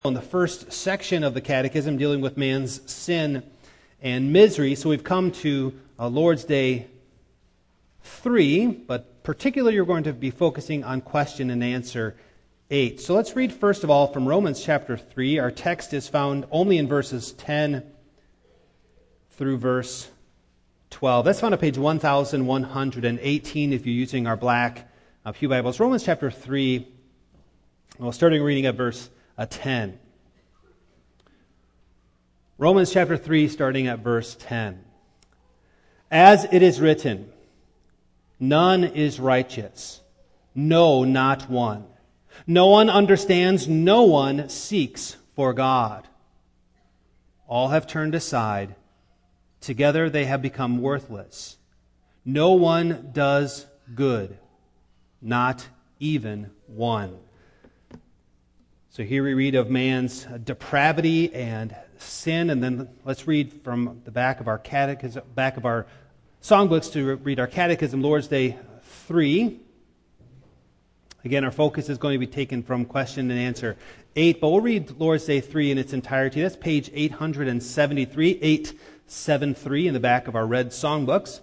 In the first section of the Catechism dealing with man's sin and misery. So we've come to Lord's Day 3, but particularly you're going to be focusing on question and answer 8. So let's read first of all from Romans chapter 3. Our text is found only in verses 10 through verse 12. That's found on page 1118 if you're using our black Pew Bibles. Romans chapter 3, starting reading at verse 10. Romans chapter 3, starting at verse 10. As it is written, none is righteous, no, not one. No one understands, no one seeks for God. All have turned aside. Together they have become worthless. No one does good, not even one. So here we read of man's depravity and sin, and then let's read from the back of our catechism, back of our songbooks to read our catechism, Lord's Day 3. Again, our focus is going to be taken from question and answer 8, but we'll read Lord's Day 3 in its entirety. That's page 873, 873 in the back of our red songbooks.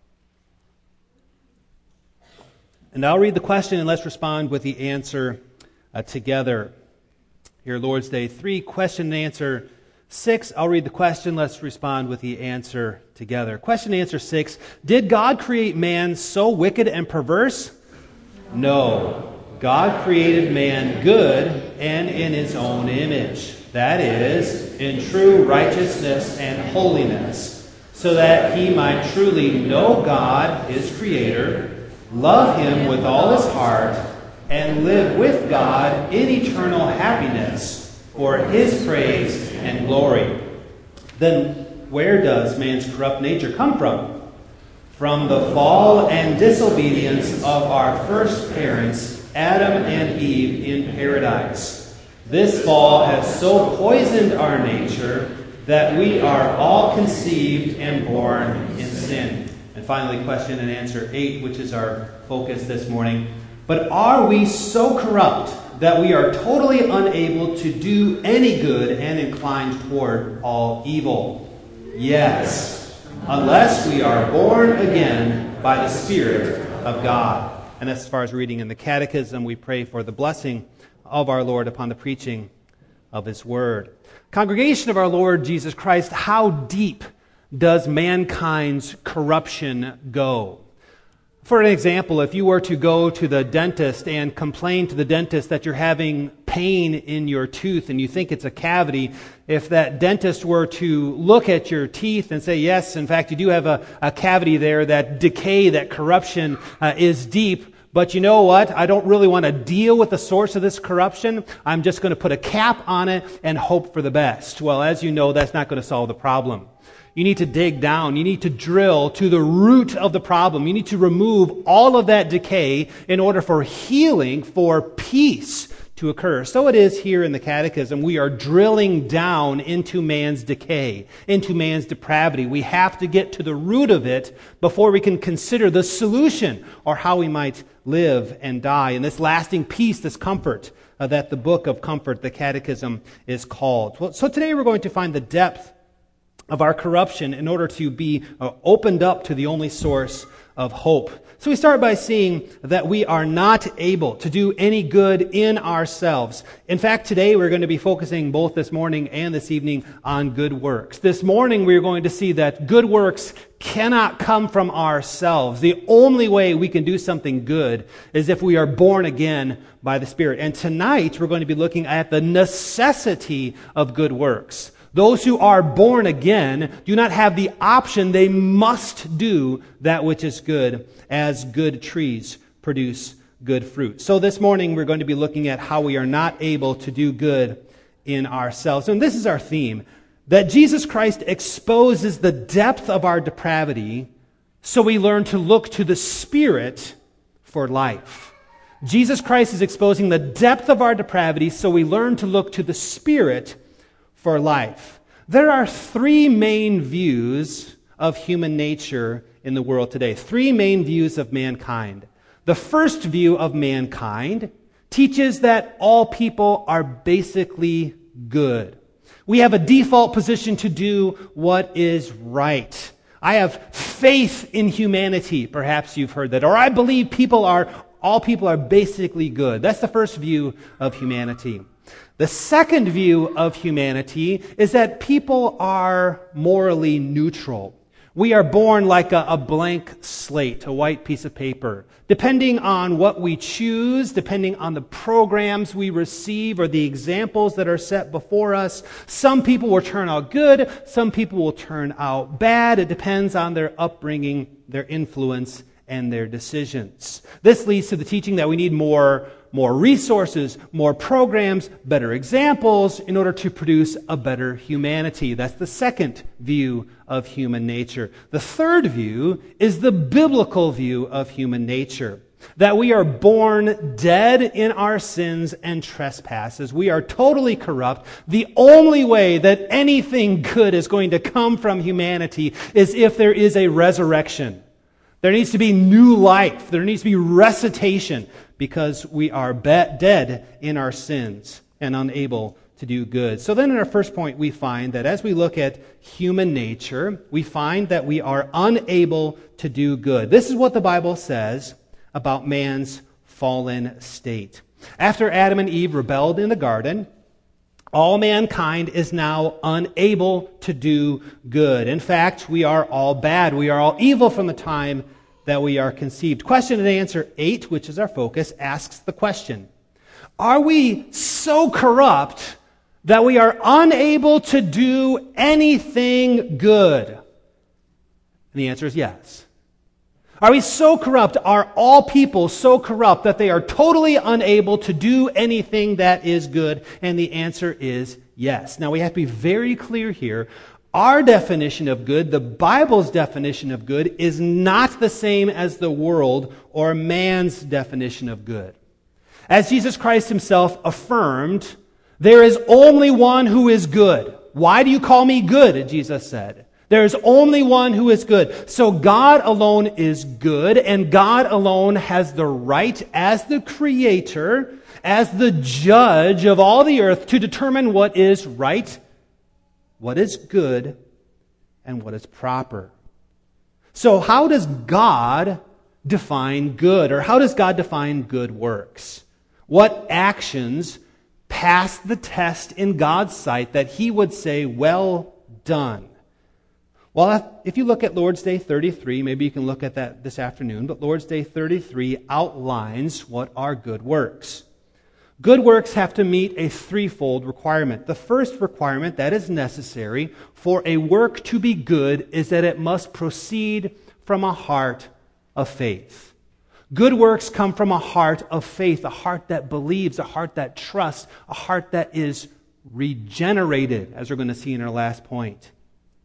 And I'll read the question and let's respond with the answer together. Here, Lord's Day 3, question and answer 6. I'll read the question. Let's respond with the answer together. Question and answer 6. Did God create man so wicked and perverse? No. God created man good and in his own image. That is, in true righteousness and holiness, so that he might truly know God, his Creator, love him with all his heart, and live with God in eternal happiness for his praise and glory. Then where does man's corrupt nature come from? From the fall and disobedience of our first parents, Adam and Eve, in paradise. This fall has so poisoned our nature that we are all conceived and born in sin. And finally, question and answer 8, which is our focus this morning. But are we so corrupt that we are totally unable to do any good and inclined toward all evil? Yes, unless we are born again by the Spirit of God. And that's as far as reading in the Catechism. We pray for the blessing of our Lord upon the preaching of His Word. Congregation of our Lord Jesus Christ, how deep does mankind's corruption go? For an example, if you were to go to the dentist and complain to the dentist that you're having pain in your tooth and you think it's a cavity, if that dentist were to look at your teeth and say, yes, in fact, you do have a cavity there, that decay, that corruption is deep, but you know what? I don't really want to deal with the source of this corruption. I'm just going to put a cap on it and hope for the best. Well, as you know, that's not going to solve the problem. You need to dig down. You need to drill to the root of the problem. You need to remove all of that decay in order for healing, for peace to occur. So it is here in the Catechism. We are drilling down into man's decay, into man's depravity. We have to get to the root of it before we can consider the solution or how we might live and die. And this lasting peace, this comfort that the book of comfort, the Catechism, is called. So today we're going to find the depth of our corruption in order to be opened up to the only source of hope. So we start by seeing that we are not able to do any good in ourselves. In fact, today we're going to be focusing both this morning and this evening on good works. This morning we're going to see that good works cannot come from ourselves. The only way we can do something good is if we are born again by the Spirit. And tonight we're going to be looking at the necessity of good works. Those who are born again do not have the option. They must do that which is good, as good trees produce good fruit. So this morning we're going to be looking at how we are not able to do good in ourselves. And this is our theme, that Jesus Christ exposes the depth of our depravity so we learn to look to the Spirit for life. Jesus Christ is exposing the depth of our depravity so we learn to look to the Spirit for life. There are three main views of human nature in the world today. Three main views of mankind. The first view of mankind teaches that all people are basically good. We have a default position to do what is right. I have faith in humanity. Perhaps you've heard that. Or I believe all people are basically good. That's the first view of humanity. The second view of humanity is that people are morally neutral. We are born like a blank slate, a white piece of paper. Depending on what we choose, depending on the programs we receive or the examples that are set before us, some people will turn out good, some people will turn out bad. It depends on their upbringing, their influence, and their decisions. This leads to the teaching that we need more resources, more programs, better examples in order to produce a better humanity. That's the second view of human nature. The third view is the biblical view of human nature. That we are born dead in our sins and trespasses. We are totally corrupt. The only way that anything good is going to come from humanity is if there is a resurrection. There needs to be new life. There needs to be resuscitation because we are dead in our sins and unable to do good. So then in our first point, we find that as we look at human nature, we find that we are unable to do good. This is what the Bible says about man's fallen state. After Adam and Eve rebelled in the garden, all mankind is now unable to do good. In fact, we are all bad. We are all evil from the time that we are conceived. Question and answer 8, which is our focus, asks the question, are we so corrupt that we are unable to do anything good? And the answer is yes. Are we so corrupt? Are all people so corrupt that they are totally unable to do anything that is good? And the answer is yes. Now we have to be very clear here. Our definition of good, the Bible's definition of good, is not the same as the world or man's definition of good. As Jesus Christ himself affirmed, there is only one who is good. Why do you call me good? Jesus said. There is only one who is good. So God alone is good, and God alone has the right as the creator, as the judge of all the earth, to determine what is right, what is good, and what is proper. So how does God define good, or how does God define good works? What actions pass the test in God's sight that he would say, well done? Well, if you look at Lord's Day 33, maybe you can look at that this afternoon, but Lord's Day 33 outlines what are good works. Good works have to meet a threefold requirement. The first requirement that is necessary for a work to be good is that it must proceed from a heart of faith. Good works come from a heart of faith, a heart that believes, a heart that trusts, a heart that is regenerated, as we're going to see in our last point.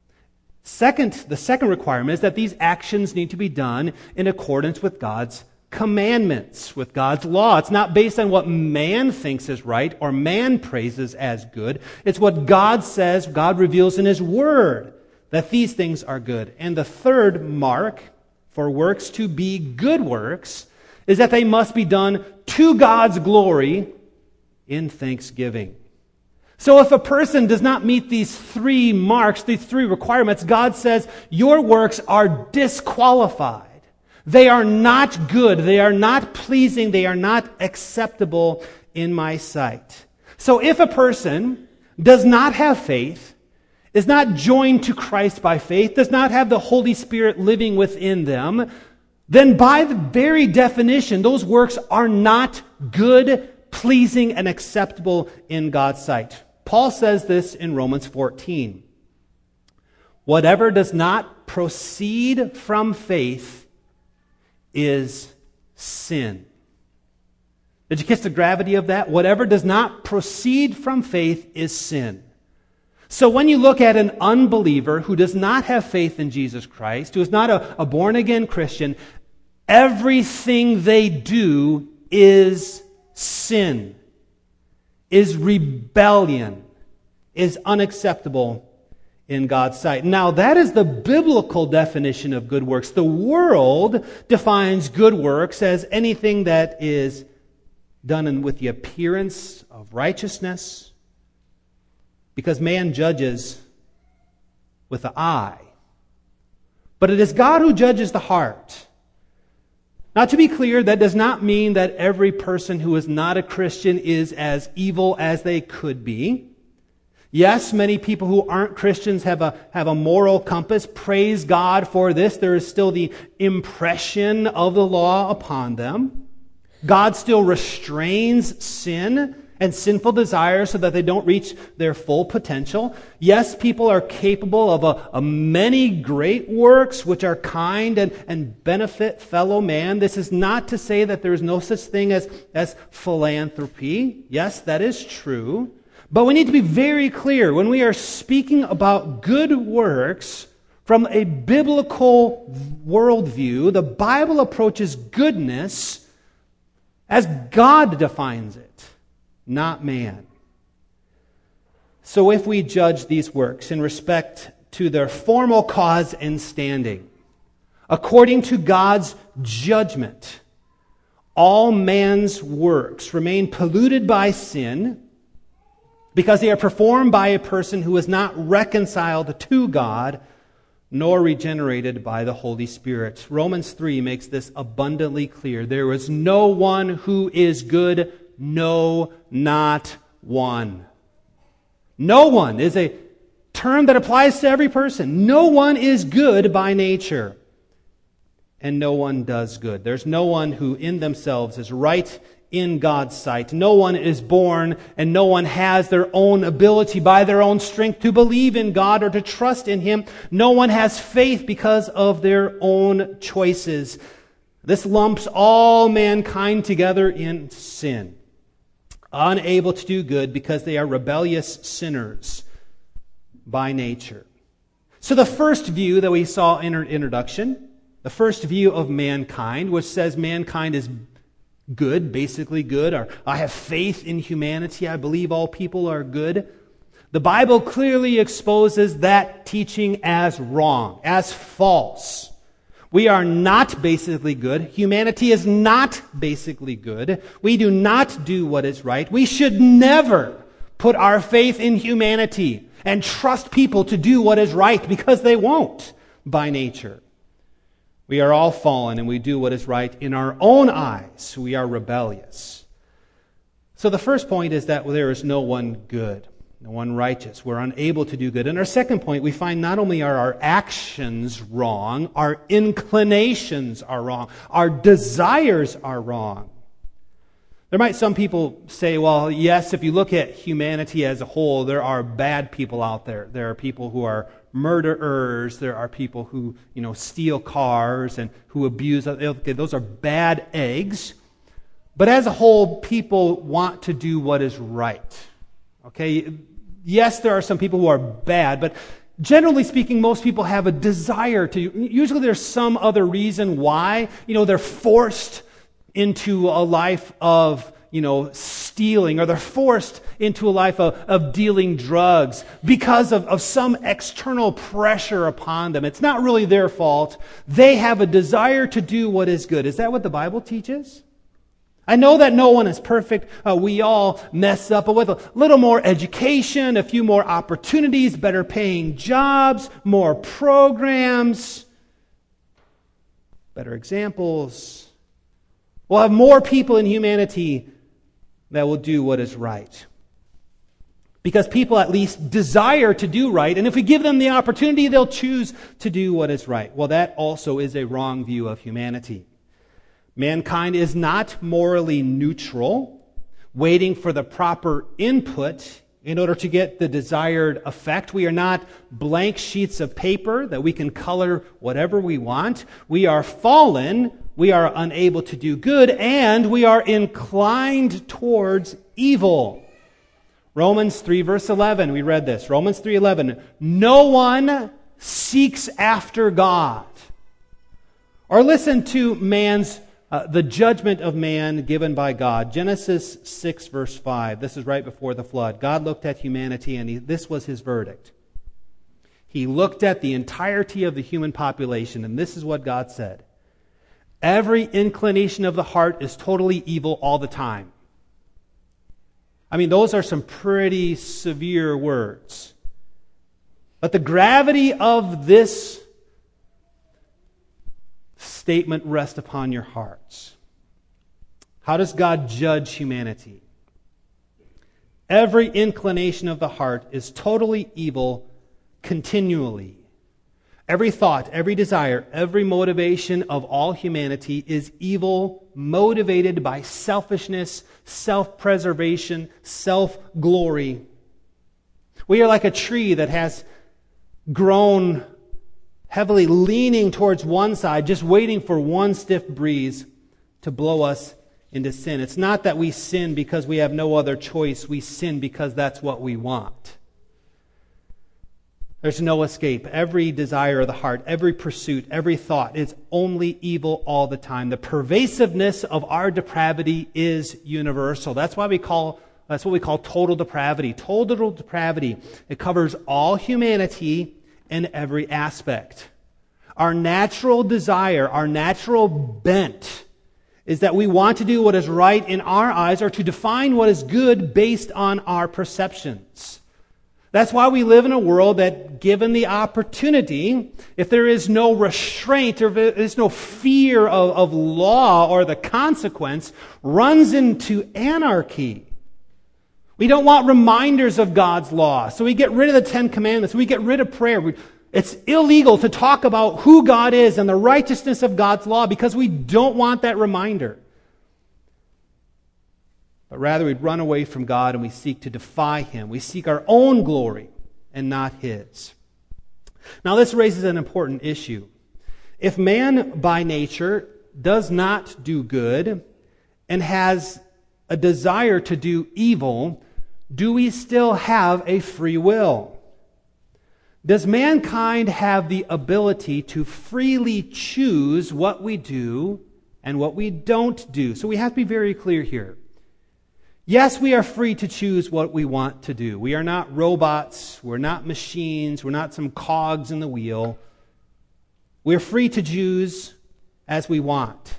The second requirement is that these actions need to be done in accordance with God's commandments, with God's law. It's not based on what man thinks is right or man praises as good. It's what God says, God reveals in his word, that these things are good. And the third mark for works to be good works is that they must be done to God's glory in thanksgiving. So if a person does not meet these three marks, these three requirements, God says, your works are disqualified. They are not good. They are not pleasing. They are not acceptable in my sight. So if a person does not have faith, is not joined to Christ by faith, does not have the Holy Spirit living within them, then by the very definition, those works are not good, pleasing, and acceptable in God's sight. Paul says this in Romans 14. Whatever does not proceed from faith is sin. Did you catch the gravity of that? Whatever does not proceed from faith is sin. So when you look at an unbeliever who does not have faith in Jesus Christ, who is not a born-again Christian, everything they do is sin, is rebellion, is unacceptable in God's sight. Now, that is the biblical definition of good works. The world defines good works as anything that is done with the appearance of righteousness because man judges with the eye. But it is God who judges the heart. Now, to be clear, that does not mean that every person who is not a Christian is as evil as they could be. Yes, many people who aren't Christians have a moral compass. Praise God for this. There is still the impression of the law upon them. God still restrains sin and sinful desires so that they don't reach their full potential. Yes, people are capable of many great works which are kind and benefit fellow man. This is not to say that there is no such thing as philanthropy. Yes, that is true. But we need to be very clear when we are speaking about good works from a biblical worldview. The Bible approaches goodness as God defines it, not man. So if we judge these works in respect to their formal cause and standing, according to God's judgment, all man's works remain polluted by sin because they are performed by a person who is not reconciled to God nor regenerated by the Holy Spirit. Romans 3 makes this abundantly clear. There is no one who is good, no, not one. No one is a term that applies to every person. No one is good by nature, and no one does good. There's no one who in themselves is right in God's sight. No one is born, and no one has their own ability by their own strength to believe in God or to trust in Him. No one has faith because of their own choices. This lumps all mankind together in sin, unable to do good because they are rebellious sinners by nature. So the first view that we saw in our introduction, the first view of mankind, which says mankind is good, basically good, or I have faith in humanity, I believe all people are good. The Bible clearly exposes that teaching as wrong, as false. We are not basically good. Humanity is not basically good. We do not do what is right. We should never put our faith in humanity and trust people to do what is right, because they won't by nature. We are all fallen and we do what is right in our own eyes. We are rebellious. So the first point is that there is no one good, no one righteous. We're unable to do good. And our second point, we find not only are our actions wrong, our inclinations are wrong, our desires are wrong. There might some people say, well, yes, if you look at humanity as a whole, there are bad people out there. There are people who are murderers. There are people who, steal cars and who abuse. Okay, those are bad eggs. But as a whole, people want to do what is right. Okay? Yes, there are some people who are bad, but generally speaking, most people have a desire to. Usually there's some other reason why. They're forced into a life of, stealing, or they're forced into a life of dealing drugs because of some external pressure upon them. It's not really their fault. They have a desire to do what is good. Is that what the Bible teaches? I know that no one is perfect. We all mess up, but with a little more education, a few more opportunities, better paying jobs, more programs, better examples, we'll have more people in humanity that will do what is right. Because people at least desire to do right, and if we give them the opportunity, they'll choose to do what is right. Well, that also is a wrong view of humanity. Mankind is not morally neutral, waiting for the proper input in order to get the desired effect. We are not blank sheets of paper that we can color whatever we want. We are fallen. We are unable to do good, and we are inclined towards evil. Romans 3 verse 11, we read this. Romans 3:11, no one seeks after God. Or listen to the judgment of man given by God. Genesis 6 verse 5, this is right before the flood. God looked at humanity and this was His verdict. He looked at the entirety of the human population, and this is what God said. Every inclination of the heart is totally evil all the time. I mean, those are some pretty severe words. But the gravity of this statement rests upon your hearts. How does God judge humanity? Every inclination of the heart is totally evil continually. Every thought, every desire, every motivation of all humanity is evil, motivated by selfishness, self-preservation, self-glory. We are like a tree that has grown heavily leaning towards one side, just waiting for one stiff breeze to blow us into sin. It's not that we sin because we have no other choice. We sin because that's what we want. There's no escape. Every desire of the heart, every pursuit, every thought is only evil all the time. The pervasiveness of our depravity is universal. That's what we call total depravity. Total depravity. It covers all humanity in every aspect. Our natural desire, our natural bent is that we want to do what is right in our eyes or to define what is good based on our perceptions. That's why we live in a world that, given the opportunity, if there is no restraint or if there is no fear of law or the consequence, runs into anarchy. We don't want reminders of God's law, so we get rid of the Ten Commandments. We get rid of prayer. It's illegal to talk about who God is and the righteousness of God's law because we don't want that reminder. But rather we run away from God and we seek to defy Him. We seek our own glory and not His. Now this raises an important issue. If man by nature does not do good and has a desire to do evil, do we still have a free will? Does mankind have the ability to freely choose what we do and what we don't do? So we have to be very clear here. Yes, we are free to choose what we want to do. We are not robots. We're not machines. We're not some cogs in the wheel. We're free to choose as we want.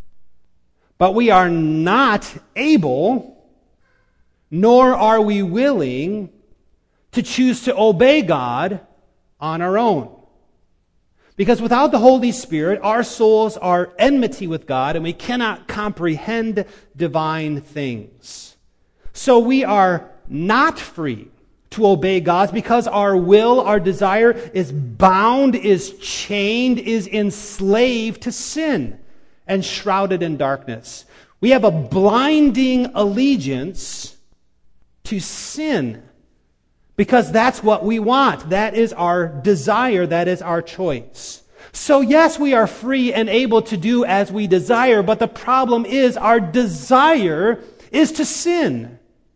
But we are not able, nor are we willing, to choose to obey God on our own. Because without the Holy Spirit, our souls are enmity with God and we cannot comprehend divine things. So we are not free to obey God because our will, our desire is bound, is chained, is enslaved to sin and shrouded in darkness. We have a blinding allegiance to sin because that's what we want. That is our desire. That is our choice. So yes, we are free and able to do as we desire, but the problem is our desire is to sin.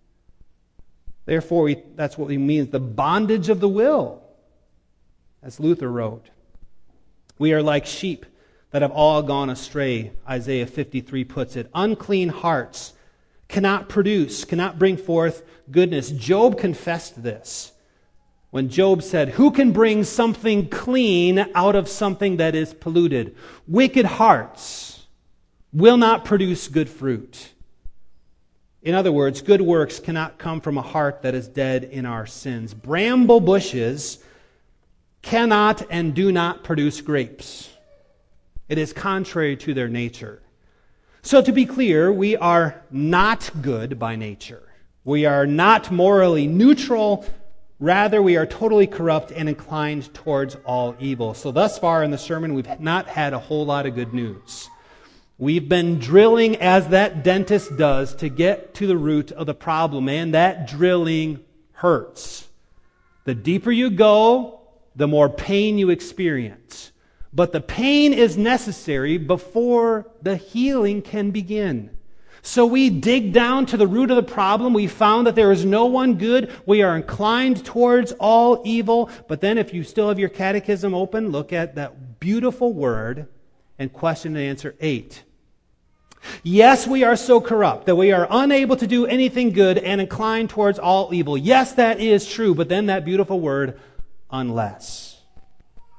Therefore, that's what he means, the bondage of the will, as Luther wrote. We are like sheep that have all gone astray, Isaiah 53 puts it. Unclean hearts cannot bring forth goodness. Job confessed this when Job said, "Who can bring something clean out of something that is polluted?" Wicked hearts will not produce good fruit. In other words, good works cannot come from a heart that is dead in our sins. Bramble bushes cannot and do not produce grapes. It is contrary to their nature. So to be clear, we are not good by nature. We are not morally neutral. Rather, we are totally corrupt and inclined towards all evil. So thus far in the sermon, we've not had a whole lot of good news. We've been drilling as that dentist does to get to the root of the problem, and that drilling hurts. The deeper you go, the more pain you experience. But the pain is necessary before the healing can begin. So we dig down to the root of the problem. We found that there is no one good. We are inclined towards all evil. But then if you still have your catechism open, look at that beautiful word and question and answer 8. Yes, we are so corrupt that we are unable to do anything good and inclined towards all evil. Yes, that is true. But then that beautiful word, unless.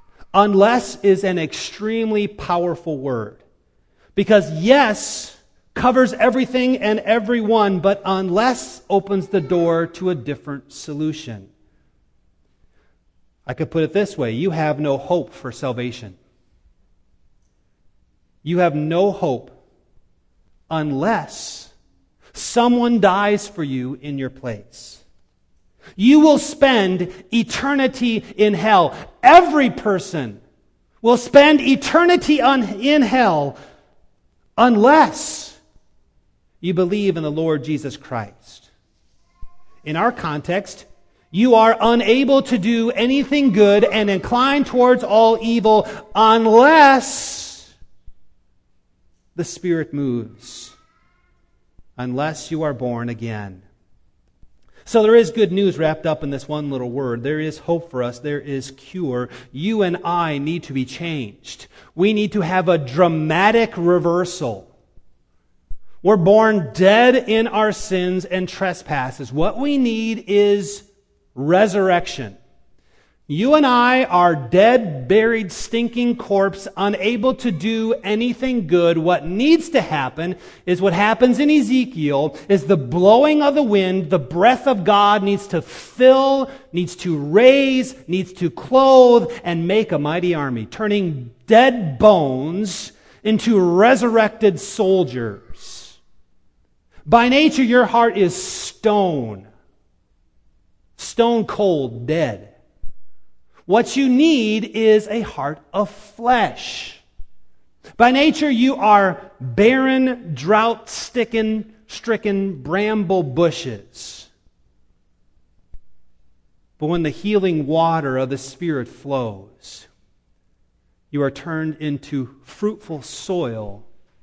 Unless is an extremely powerful word. Because yes covers everything and everyone, but unless opens the door to a different solution. I could put it this way: you have no hope for salvation. You have no hope unless someone dies for you in your place. You will spend eternity in hell. Every person will spend eternity in hell unless you believe in the Lord Jesus Christ. In our context, you are unable to do anything good and inclined towards all evil unless the Spirit moves, unless you are born again. So there is good news wrapped up in this one little word. There is hope for us. There is cure. You and I need to be changed. We need to have a dramatic reversal. We're born dead in our sins and trespasses. What we need is resurrection. You and I are dead, buried, stinking corpse, unable to do anything good. What needs to happen is what happens in Ezekiel, is the blowing of the wind. The breath of God needs to fill, needs to raise, needs to clothe, and make a mighty army, turning dead bones into resurrected soldiers. By nature, your heart is stone cold, dead. What you need is a heart of flesh. By nature, you are barren, drought-stricken bramble bushes. But when the healing water of the Spirit flows, you are turned into fruitful soil,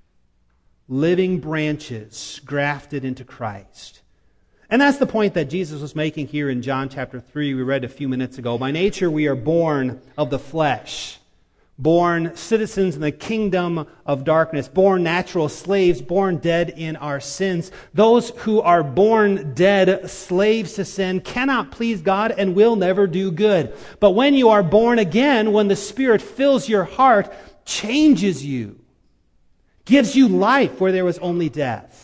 living branches grafted into Christ. And that's the point that Jesus was making here in John chapter 3, we read a few minutes ago. By nature, we are born of the flesh, born citizens in the kingdom of darkness, born natural slaves, born dead in our sins. Those who are born dead, slaves to sin, cannot please God and will never do good. But when you are born again, when the Spirit fills your heart, changes you, gives you life where there was only death.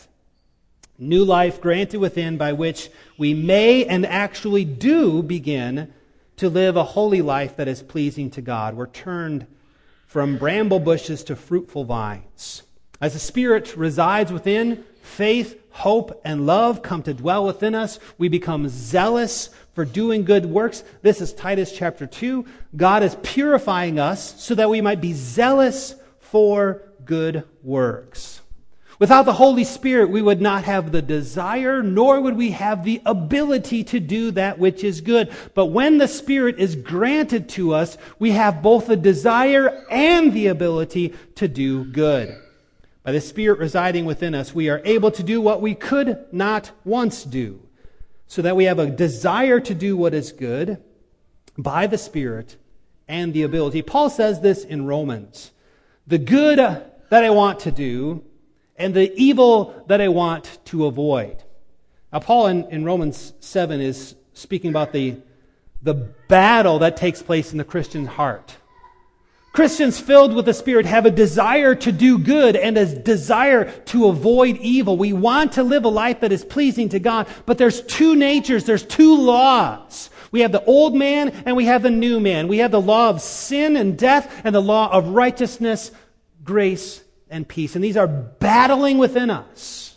New life granted within, by which we may and actually do begin to live a holy life that is pleasing to God. We're turned from bramble bushes to fruitful vines. As the Spirit resides within, faith, hope, and love come to dwell within us. We become zealous for doing good works. This is Titus chapter 2. God is purifying us so that we might be zealous for good works. Without the Holy Spirit, we would not have the desire, nor would we have the ability to do that which is good. But when the Spirit is granted to us, we have both the desire and the ability to do good. By the Spirit residing within us, we are able to do what we could not once do, so that we have a desire to do what is good by the Spirit and the ability. Paul says this in Romans: the good that I want to do, and the evil that I want to avoid. Now, Paul in Romans 7 is speaking about the battle that takes place in the Christian heart. Christians filled with the Spirit have a desire to do good and a desire to avoid evil. We want to live a life that is pleasing to God, but there's two natures, there's two laws. We have the old man and we have the new man. We have the law of sin and death and the law of righteousness, grace, and peace. And these are battling within us.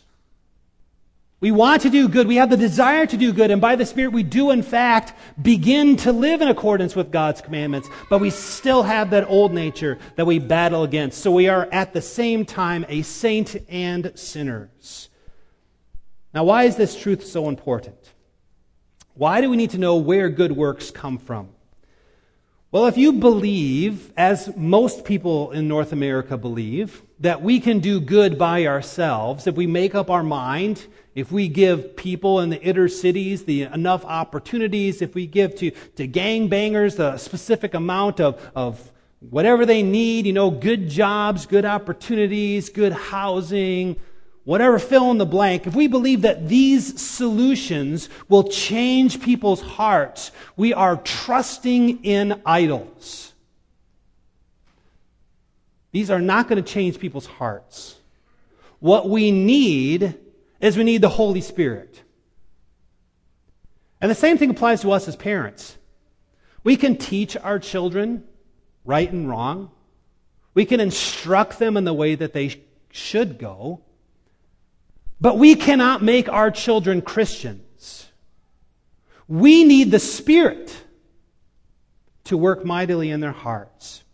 We want to do good. We have the desire to do good. And by the Spirit, we do, in fact, begin to live in accordance with God's commandments. But we still have that old nature that we battle against. So we are at the same time a saint and sinners. Now, why is this truth so important? Why do we need to know where good works come from? Well, if you believe, as most people in North America believe, that we can do good by ourselves, if we make up our mind, if we give people in the inner cities enough opportunities, if we give to gangbangers a specific amount of whatever they need, good jobs, good opportunities, good housing, whatever, fill in the blank, if we believe that these solutions will change people's hearts, we are trusting in idols. These are not going to change people's hearts. What we need is we need the Holy Spirit. And the same thing applies to us as parents. We can teach our children right and wrong. We can instruct them in the way that they should go. But we cannot make our children Christians. We need the Spirit to work mightily in their hearts.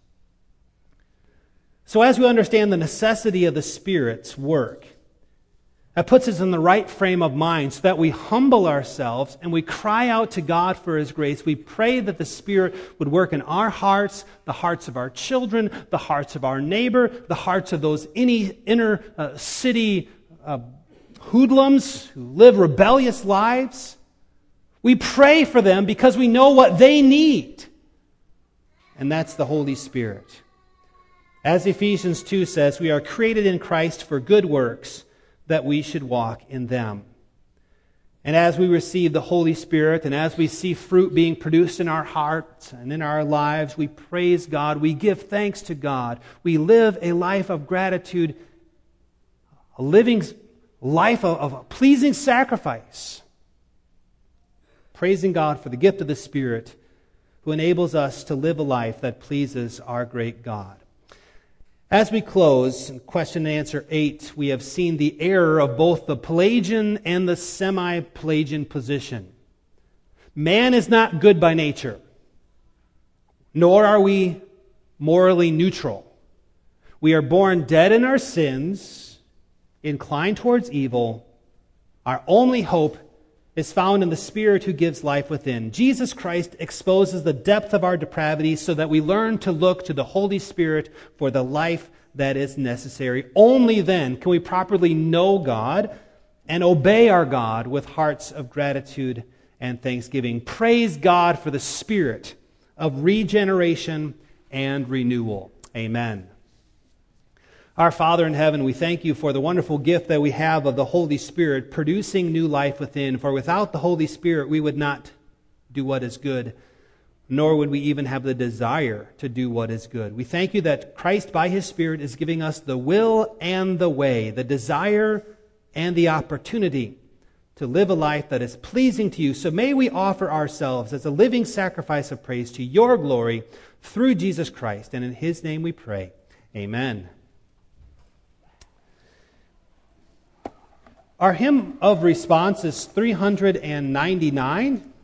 So as we understand the necessity of the Spirit's work, that puts us in the right frame of mind so that we humble ourselves and we cry out to God for His grace. We pray that the Spirit would work in our hearts, the hearts of our children, the hearts of our neighbor, the hearts of those inner city hoodlums who live rebellious lives. We pray for them because we know what they need. And that's the Holy Spirit. As Ephesians 2 says, we are created in Christ for good works, that we should walk in them. And as we receive the Holy Spirit, and as we see fruit being produced in our hearts and in our lives, we praise God, we give thanks to God, we live a life of gratitude, a living life of a pleasing sacrifice, praising God for the gift of the Spirit who enables us to live a life that pleases our great God. As we close, in question and answer 8, we have seen the error of both the Pelagian and the semi-Pelagian position. Man is not good by nature, nor are we morally neutral. We are born dead in our sins, inclined towards evil. Our only hope is found in the Spirit who gives life within. Jesus Christ exposes the depth of our depravity so that we learn to look to the Holy Spirit for the life that is necessary. Only then can we properly know God and obey our God with hearts of gratitude and thanksgiving. Praise God for the Spirit of regeneration and renewal. Amen. Our Father in heaven, we thank you for the wonderful gift that we have of the Holy Spirit producing new life within. For without the Holy Spirit, we would not do what is good, nor would we even have the desire to do what is good. We thank you that Christ, by His Spirit, is giving us the will and the way, the desire and the opportunity to live a life that is pleasing to you. So may we offer ourselves as a living sacrifice of praise to your glory through Jesus Christ. And in His name we pray. Amen. Our hymn of response is 399.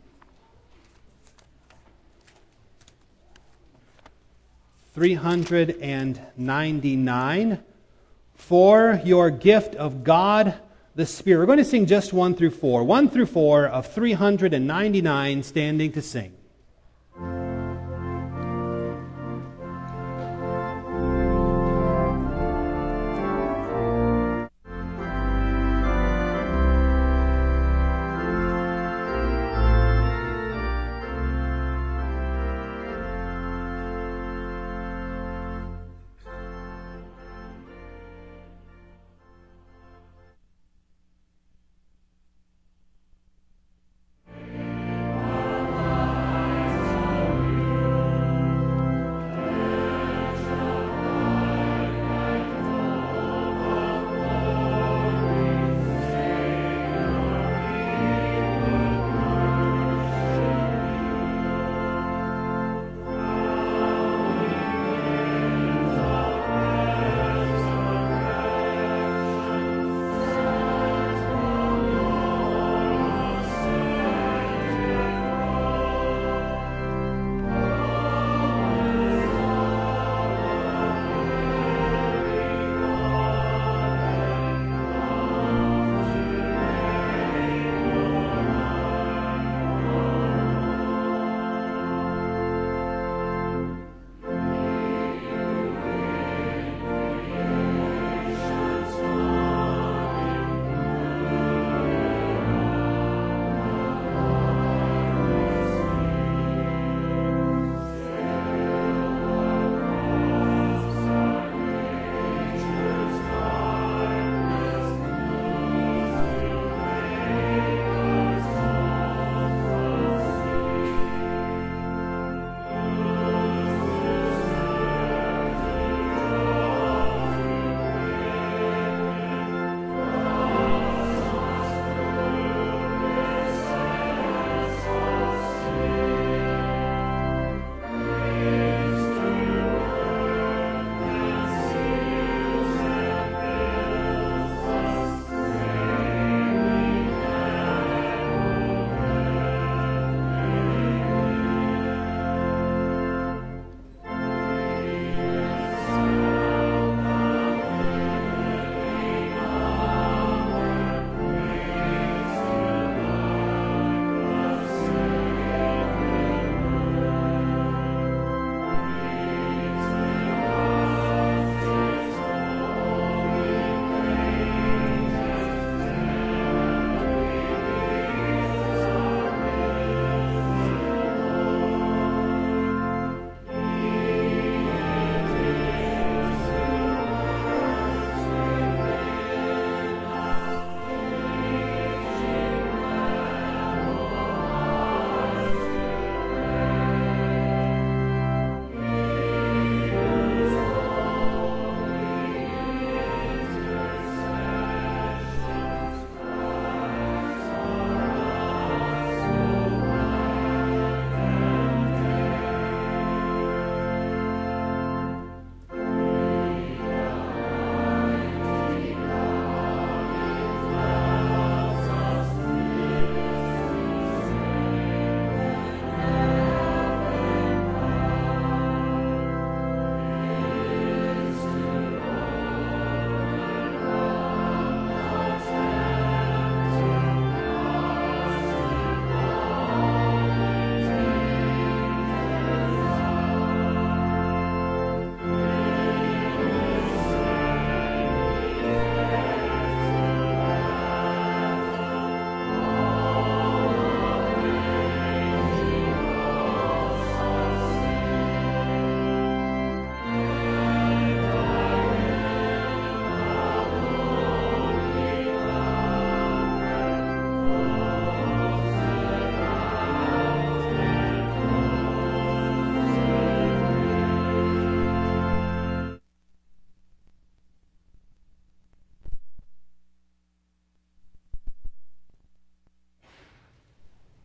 399. For your gift of God the Spirit. We're going to sing just 1 through 4. 1 through 4 of 399, standing to sing.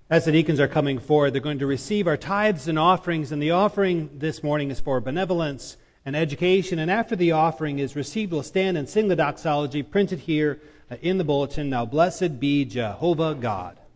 As the deacons are coming forward, they're going to receive our tithes and offerings, and the offering this morning is for benevolence and education. And after the offering is received, we'll stand and sing the doxology printed here in the bulletin. Now blessed be Jehovah God.